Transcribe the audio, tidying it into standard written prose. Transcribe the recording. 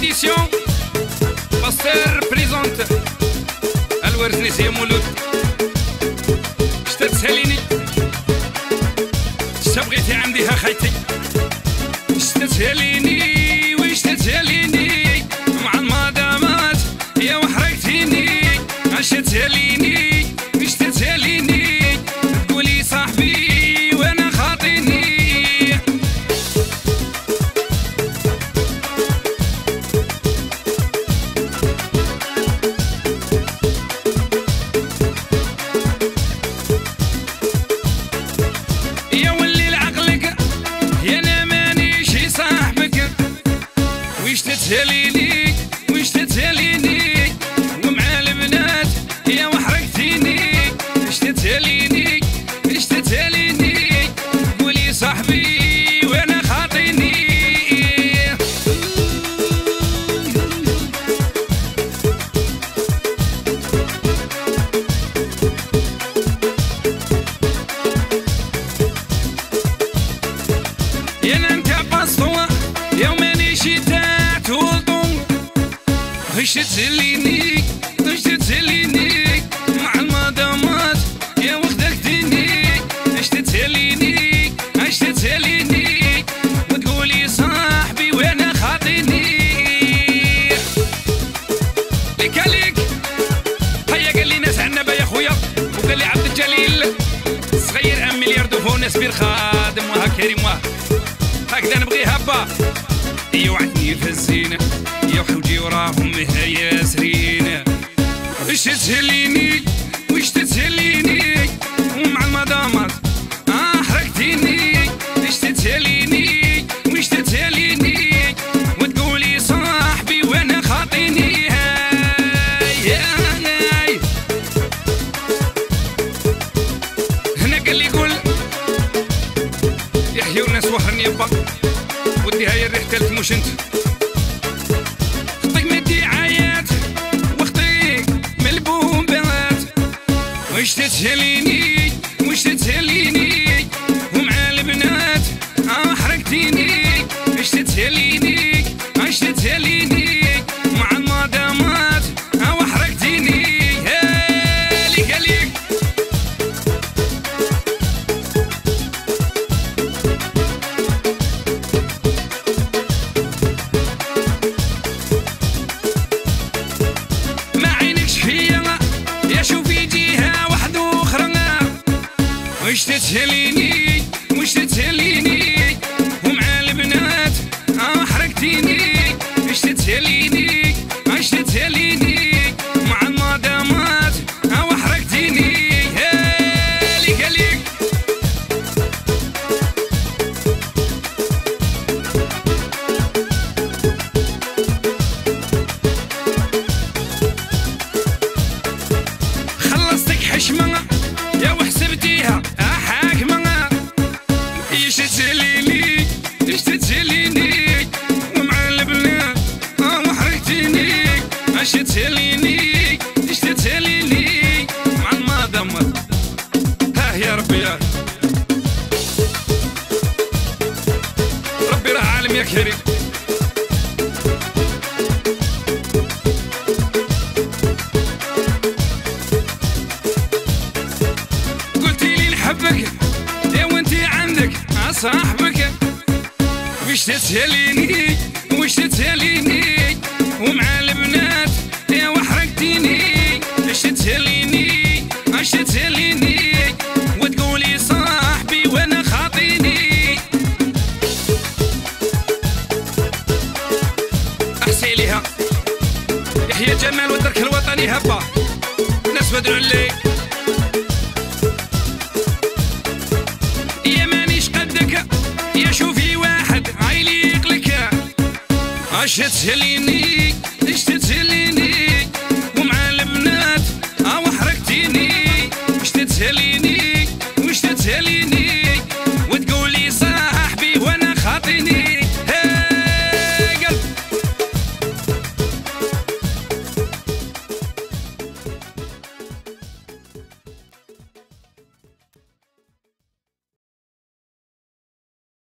édition باستر بريزونت الورزني سي مولود شتا تساليني شتا بغيتي عندي ها خيتي شتا تساليني ويش تساليني مع المدامات يا وحرقتيني اش تساليني ويش تساليني تقولي صاحبي وانا خاطيني يا ولي لعقلك يا انا مانيش صاحبك ويش تتهليني ويش تتهليني ومع البنات يا وحرقتيني ويش تتهليني ويش تتهليني قولي صاحبي وانا خاطيني يا انت بسطوة يا مانيش تاعت ولطون ويش تتهليني ويش تتهليني مع المدامات يا وخدكتيني اش تتهليني اش تتهليني وتقولي صاحبي وانا خاطيني ليك عليك هيا قال لي ناس عنبه يا خويا وقال لي عبد الجليل صغير مليار دفون سبير خادم وها كريم وها هكذا نبغي هبا يوعدني في الزينة يا حوجي وراهم هيا سرينة وش تتهليني وش تتهليني ومع المدامات حرقتيني وش تتهليني وش تتهليني وتقولي صاحبي وانا خاطيني هاي هنا قال لي قول يحيى وناس وحرني يبا ودي هاي الريح تلت مش انت خطيك من الدعايات واخطيك من البومبات وش تتهليني وش تتهليني ومع البنات حرقتيني وش تتهليني وش تتهليني مع المدامات وحرقتيني هاليك هاليك ما عينكش فيا يا شوفي جيها واحدة أخرى وش تتهليني وش تتهليني ومع البنات حرقتيني وش تتهليني وش تتهليني مع المدامات وحرقتيني هاليك هاليك خلصتك حشمة يا وحسبتيها حاكمة ايش تتهليني ايش تتهليني ومع البنات وحرقتيني ايش تتهليني ايش تتهليني مع المدامات يا ربي يا ربي راه عالم يا كريم قلتي لي نحبك يا وانتي عندك صاحبك وش تتهليني وش تتهليني ومع البنات يا وحرقتيني وش تتهليني وش تتهليني وتقولي صاحبي وانا خاطيني احسي ليها يحيى جمال والدرك الوطني هبا ناس بدعوا لي يا مانيش قدك يا شوفي واحد عيليق لك اش تسهليني